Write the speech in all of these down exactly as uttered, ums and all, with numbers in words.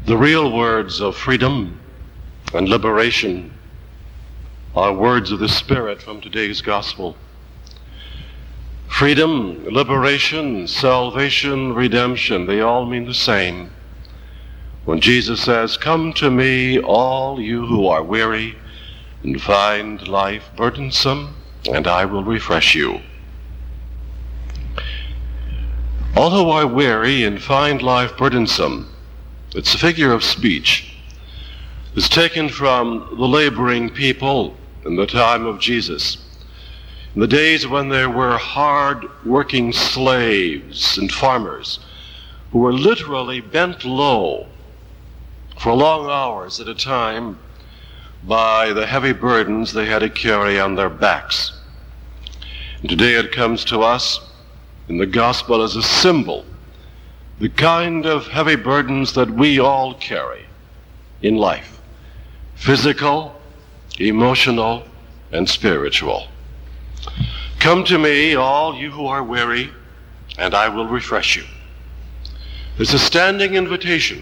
The real words of freedom and liberation are words of the Spirit from today's gospel. Freedom, liberation, salvation, redemption, they all mean the same. When Jesus says, "Come to me, all you who are weary and find life burdensome, and I will refresh you." All who are weary and find life burdensome, it's a figure of speech. It's taken from the laboring people in the time of Jesus. In the days when there were hard-working slaves and farmers who were literally bent low for long hours at a time by the heavy burdens they had to carry on their backs. And today it comes to us in the gospel as a symbol, the kind of heavy burdens that we all carry in life, physical, emotional, and spiritual. "Come to me, all you who are weary, and I will refresh you." It's a standing invitation.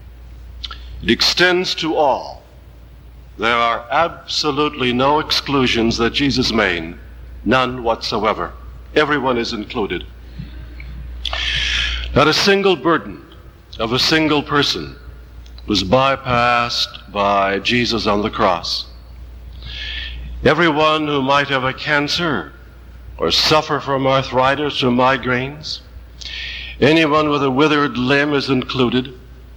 It extends to all. There are absolutely no exclusions that Jesus made, none whatsoever. Everyone is included. Not a single burden of a single person was bypassed by Jesus on the cross. Everyone who might have a cancer or suffer from arthritis or migraines, anyone with a withered limb is included.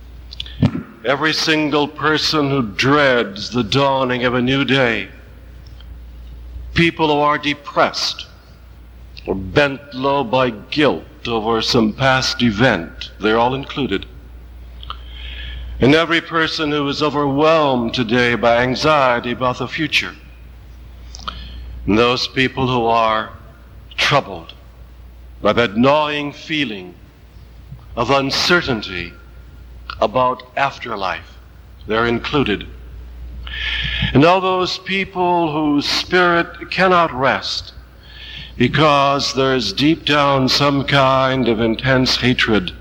Every single person who dreads the dawning of a new day, people who are depressed or bent low by guilt over some past event, they're all included. And every person who is overwhelmed today by anxiety about the future, and those people who are troubled by that gnawing feeling of uncertainty about afterlife, they're included. And all those people whose spirit cannot rest because there is deep down some kind of intense hatred,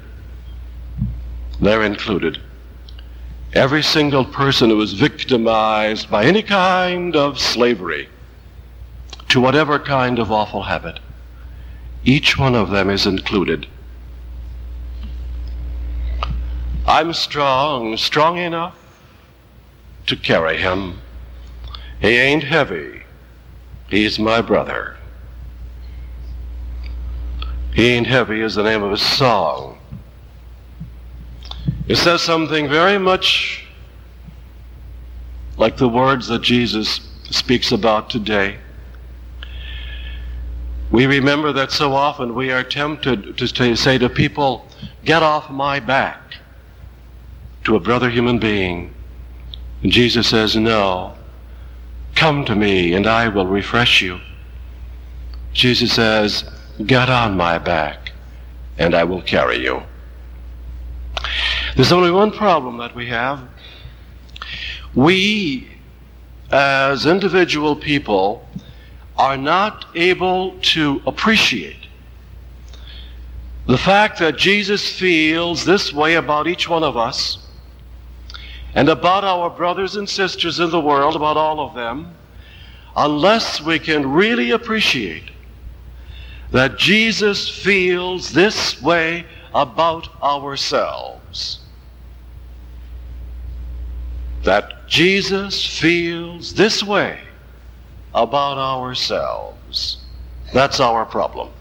they're included. Every single person who is victimized by any kind of slavery to whatever kind of awful habit, each one of them is included. I'm strong, strong enough to carry him. He ain't heavy. He's my brother. He Ain't Heavy is the name of a song. It says something very much like the words that Jesus speaks about today. We remember that so often we are tempted to say to people, "Get off my back," to a brother human being. And Jesus says, "No, come to me and I will refresh you." Jesus says, "Get on my back and I will carry you." There's only one problem that we have. We, as individual people, are not able to appreciate the fact that Jesus feels this way about each one of us and about our brothers and sisters in the world, about all of them, unless we can really appreciate that Jesus feels this way about ourselves. That Jesus feels this way about ourselves. That's our problem.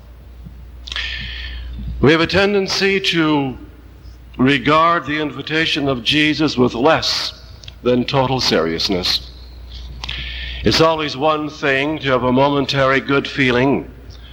We have a tendency to regard the invitation of Jesus with less than total seriousness. It's always one thing to have a momentary good feeling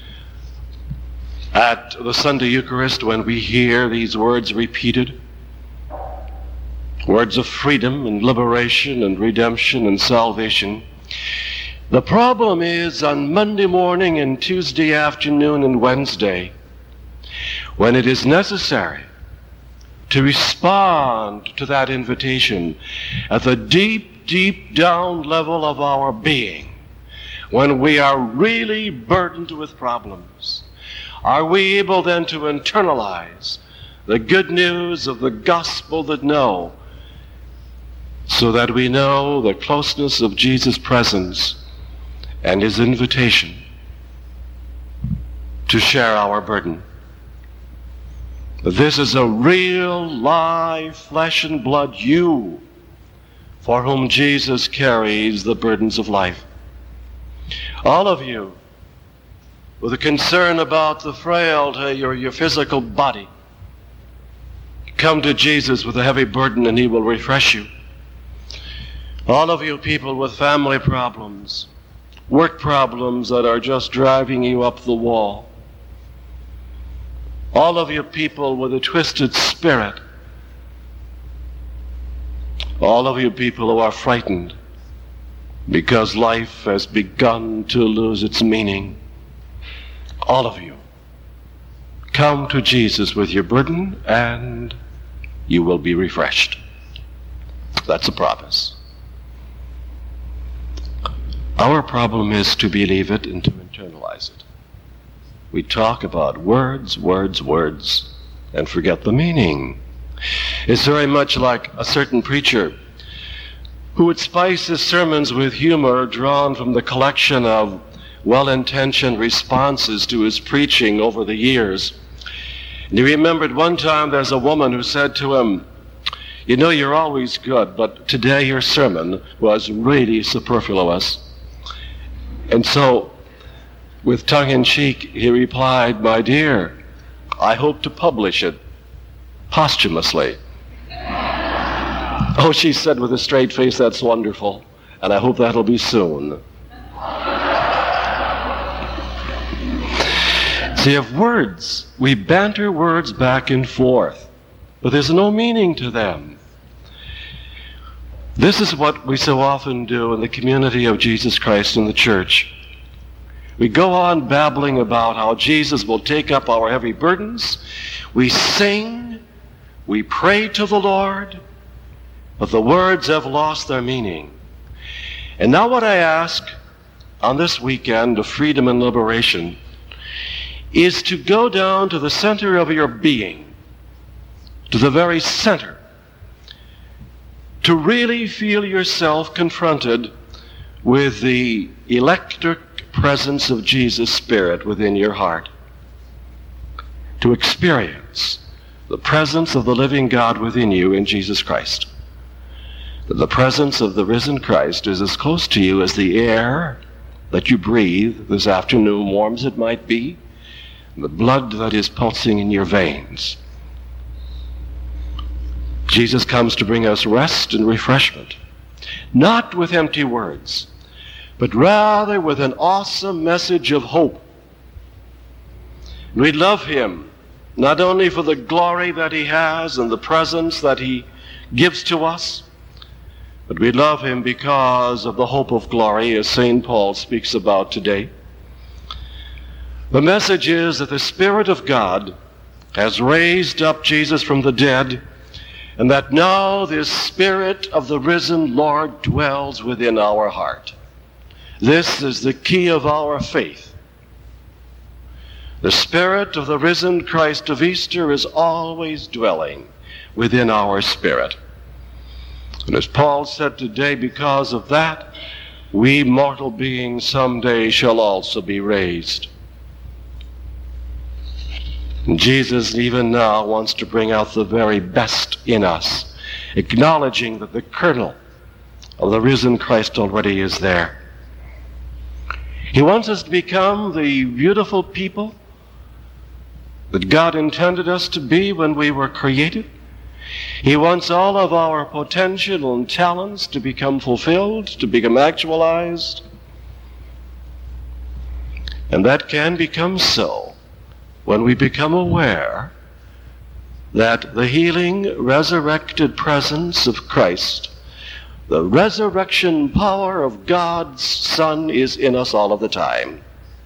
at the Sunday Eucharist when we hear these words repeated, words of freedom and liberation and redemption and salvation. The problem is on Monday morning and Tuesday afternoon and Wednesday, when it is necessary to respond to that invitation at the deep, deep down level of our being, when we are really burdened with problems. Are we able then to internalize the good news of the gospel that no, so that we know the closeness of Jesus' presence and his invitation to share our burden. This is a real, live, flesh and blood you for whom Jesus carries the burdens of life. All of you with a concern about the frailty or your physical body, come to Jesus with a heavy burden and he will refresh you. All of you people with family problems, work problems that are just driving you up the wall. All of you people with a twisted spirit. All of you people who are frightened because life has begun to lose its meaning. All of you, come to Jesus with your burden and you will be refreshed. That's a promise. Our problem is to believe it and to internalize it. We talk about words, words, words, and forget the meaning. It's very much like a certain preacher who would spice his sermons with humor drawn from the collection of well-intentioned responses to his preaching over the years. And he remembered one time there's a woman who said to him, "You know, you're always good, but today your sermon was really superfluous." And so, with tongue-in-cheek, he replied, "My dear, I hope to publish it posthumously." "Oh," she said with a straight face, "that's wonderful, and I hope that'll be soon." See, of words, we banter words back and forth, but there's no meaning to them. This is what we so often do in the community of Jesus Christ in the church. We go on babbling about how Jesus will take up our heavy burdens. We sing, we pray to the Lord, but the words have lost their meaning. And now what I ask on this weekend of freedom and liberation is to go down to the center of your being, to the very center, to really feel yourself confronted with the electric presence of Jesus' Spirit within your heart, to experience the presence of the living God within you in Jesus Christ. That the presence of the risen Christ is as close to you as the air that you breathe this afternoon, warm as it might be, the blood that is pulsing in your veins. Jesus comes to bring us rest and refreshment, not with empty words, but rather with an awesome message of hope. We love him, not only for the glory that he has and the presence that he gives to us, but we love him because of the hope of glory, as Saint Paul speaks about today. The message is that the Spirit of God has raised up Jesus from the dead, and that now this Spirit of the risen Lord dwells within our heart. This is the key of our faith. The Spirit of the risen Christ of Easter is always dwelling within our spirit. And as Paul said today, because of that, we mortal beings someday shall also be raised. And Jesus even now wants to bring out the very best in us, acknowledging that the kernel of the risen Christ already is there. He wants us to become the beautiful people that God intended us to be when we were created. He wants all of our potential and talents to become fulfilled, to become actualized. And that can become so when we become aware that the healing, resurrected presence of Christ, the resurrection power of God's Son, is in us all of the time.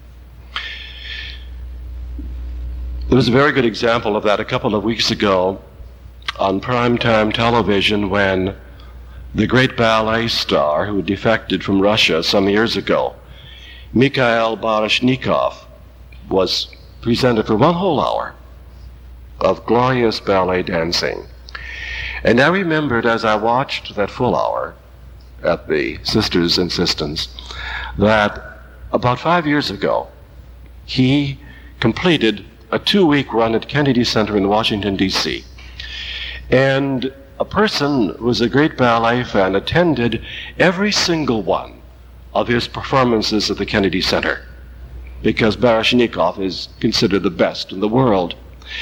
There was a very good example of that a couple of weeks ago on primetime television when the great ballet star who defected from Russia some years ago, Mikhail Baryshnikov, was presented for one whole hour of glorious ballet dancing. And I remembered as I watched that full hour at the sister's insistence that about five years ago, he completed a two-week run at Kennedy Center in Washington, D C And a person who was a great ballet fan attended every single one of his performances at the Kennedy Center, because Baryshnikov is considered the best in the world.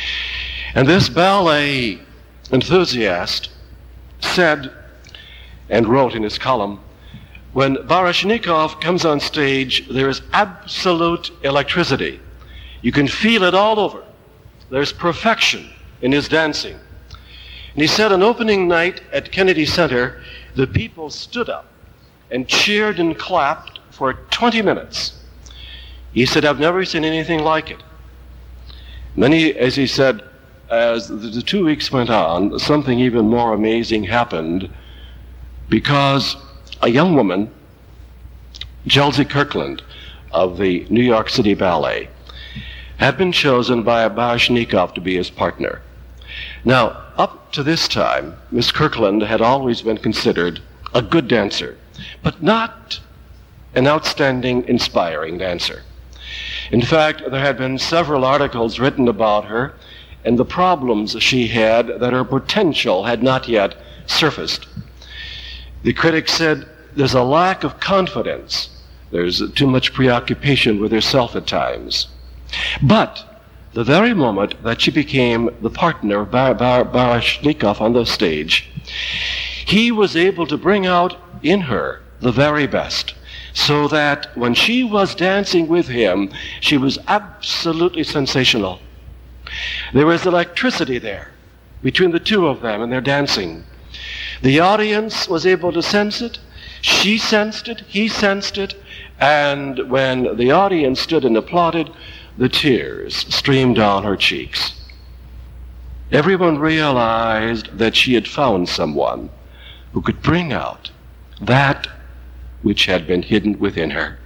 And this ballet enthusiast said and wrote in his column, when Baryshnikov comes on stage, there is absolute electricity. You can feel it all over. There's perfection in his dancing. And he said on opening night at Kennedy Center, the people stood up and cheered and clapped for twenty minutes. He said, I've never seen anything like it. And then he, as he said, as the two weeks went on, something even more amazing happened, because a young woman, Chelsea Kirkland of the New York City Ballet, had been chosen by Baryshnikov to be his partner. Now, up to this time, Miss Kirkland had always been considered a good dancer, but not an outstanding, inspiring dancer. In fact, there had been several articles written about her and the problems she had, that her potential had not yet surfaced. The critics said there's a lack of confidence. There's too much preoccupation with herself at times. But the very moment that she became the partner of Bar- Bar- Baryshnikov on the stage, he was able to bring out in her the very best, so that when she was dancing with him, she was absolutely sensational. There was electricity there between the two of them and their dancing. The audience was able to sense it. She sensed it. He sensed it. And when the audience stood and applauded, the tears streamed down her cheeks. Everyone realized that she had found someone who could bring out that which had been hidden within her.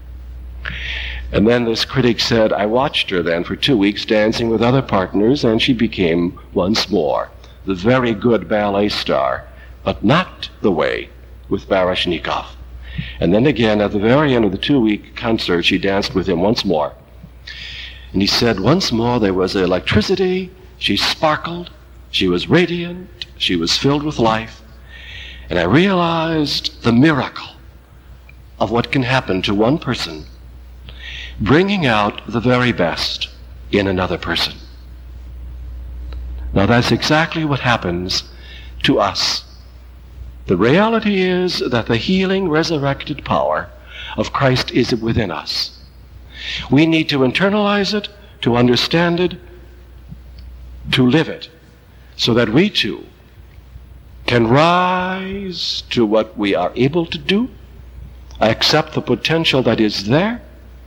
And then this critic said, I watched her then for two weeks dancing with other partners, and she became once more the very good ballet star, but not the way with Baryshnikov. And then again, at the very end of the two-week concert, she danced with him once more. And he said, once more there was electricity, she sparkled, she was radiant, she was filled with life. And I realized the miracle of what can happen to one person, bringing out the very best in another person. Now that's exactly what happens to us. The reality is that the healing, resurrected power of Christ is within us. We need to internalize it, to understand it, to live it, so that we too can rise to what we are able to do, accept the potential that is there,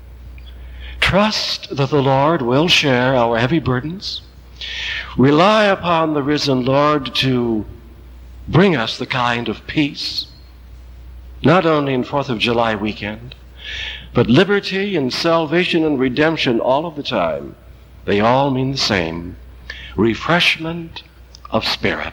trust that the Lord will share our heavy burdens, rely upon the risen Lord to bring us the kind of peace, not only in fourth of July weekend, but liberty and salvation and redemption all of the time. They all mean the same: refreshment of spirit.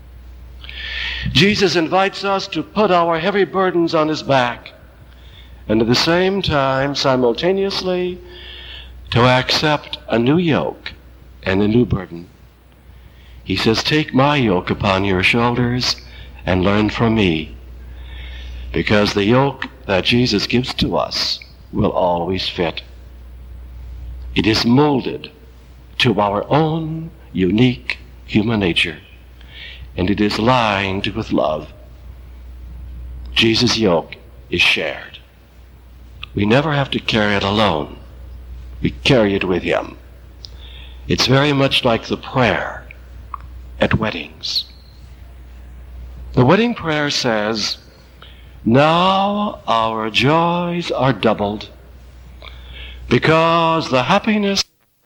Jesus invites us to put our heavy burdens on his back, and at the same time, simultaneously, to accept a new yoke and a new burden. He says, take my yoke upon your shoulders and learn from me, because the yoke that Jesus gives to us will always fit. It is molded to our own unique human nature, and it is lined with love. Jesus' yoke is shared. We never have to carry it alone. We carry it with him. It's very much like the prayer at weddings. The wedding prayer says, now our joys are doubled, because the happiness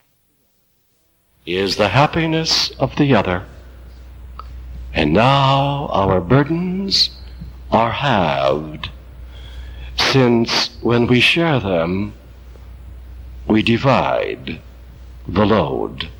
is the happiness of the other, and now our burdens are halved, since when we share them, we divide the load.